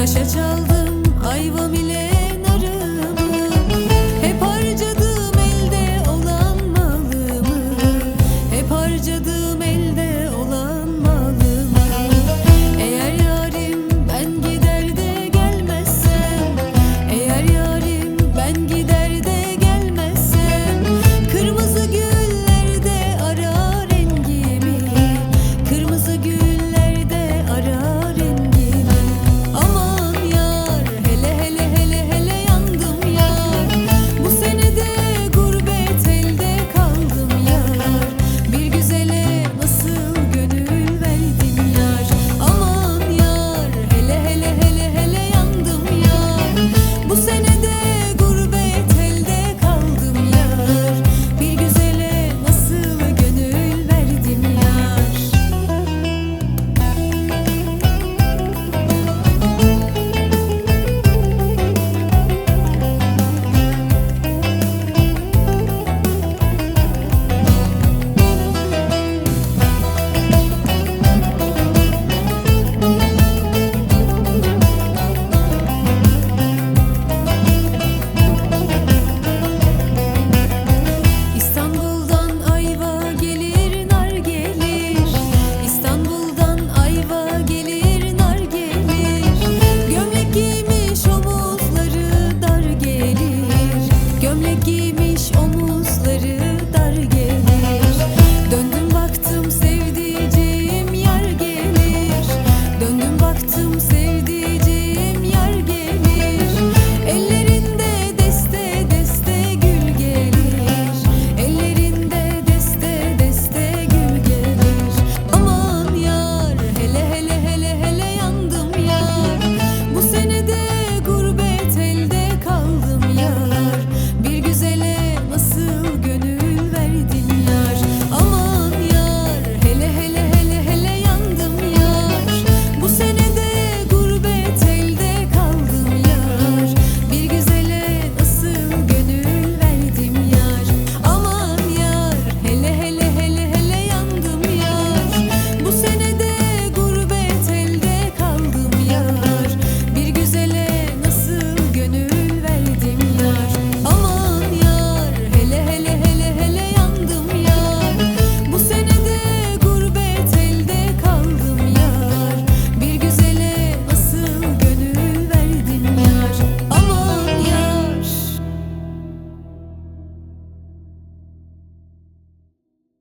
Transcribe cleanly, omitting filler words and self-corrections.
Taşa çaldım ayvam ile narımı, hep harcadım elde olan malımı, hep harcadım elde olan malımı. Eğer yarim ben gider de gelmezsem, eğer yarim ben gider de gelmezsem, kırmızı güllerde arar rengimi, kırmızı güllerde arar rengimi. Aman yar, hele hele hele hele yandım yar, bu senede gurbet elde kaldım yar, bir güzele nasıl gönül verdim yar. Aman yar, hele hele hele hele yandım yar, bu senede gurbet elde kaldım yar, bir güzele nasıl gönül verdim yar. İstanbul'dan ayva gelir, nar gelir. İstanbul'dan ayva gelir, nar gelir. Gömlek giymiş omuzları dar gelir, gömlek giymiş omuzları dar gelir. Döndüm baktım sevdiceğim yar gelir, döndüm baktım sevdiceğim